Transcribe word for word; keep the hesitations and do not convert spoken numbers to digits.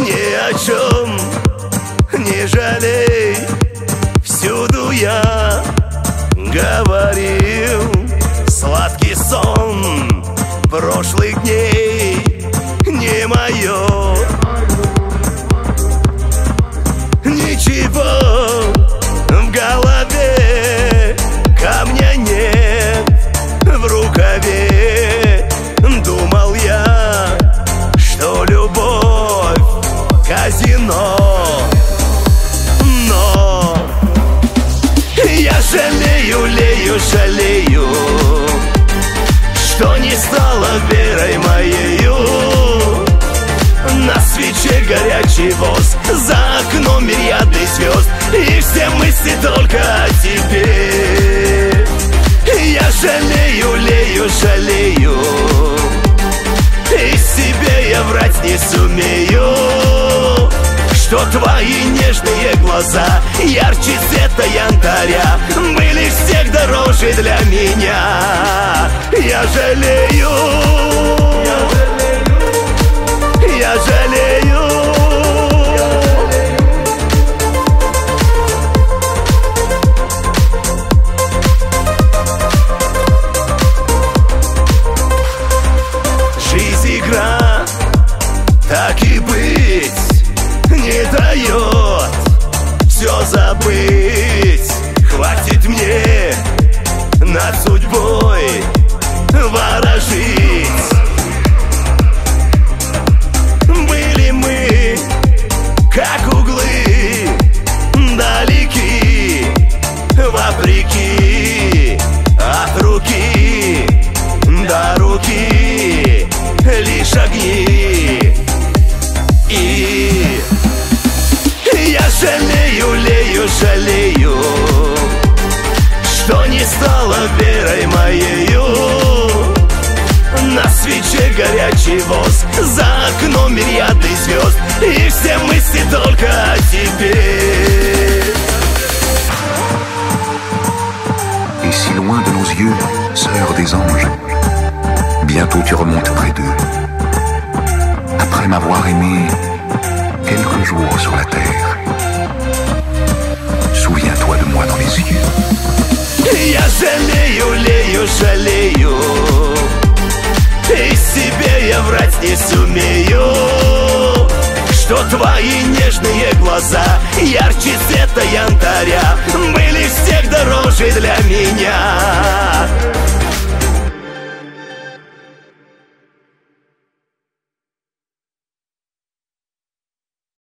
Ни о чем не жалей, всюду я говорил. Сладкий сон прошлых дней не мое. Ничего в голове, камня нет в рукаве. Думал я, что любовь казино, но я жалею, лею, жалею, что не стала верой моею. На свече горячий воск, за окном мириады звезд, и все мысли только о тебе. Я жалею, лею, жалею, и себе я врать не сумею, что твои нежные глаза ярче цвета янтаря были всех дороже для меня. Я жалею, я жалею. Жизнь игра, так и быть, не дает все забыть. Хватит мне над судьбой ворожить. Были мы, как углы, далеки, вопреки, от руки до руки лишь огни. И я жалею, лею, жалею, что не стала верой моею. На свече горячий воск, за окном мириады звезд, и все мысли только о тебе. Et si loin de nos yeux, sœur des anges, bientôt tu remontes près d'eux. Après m'avoir aimé quelques jours sur la terre, souviens-toi de moi dans les yeux. Я жалею, лею, жалею, и себе я врать не сумею, что твои нежные глаза ярче цвета янтаря были всех дороже для меня.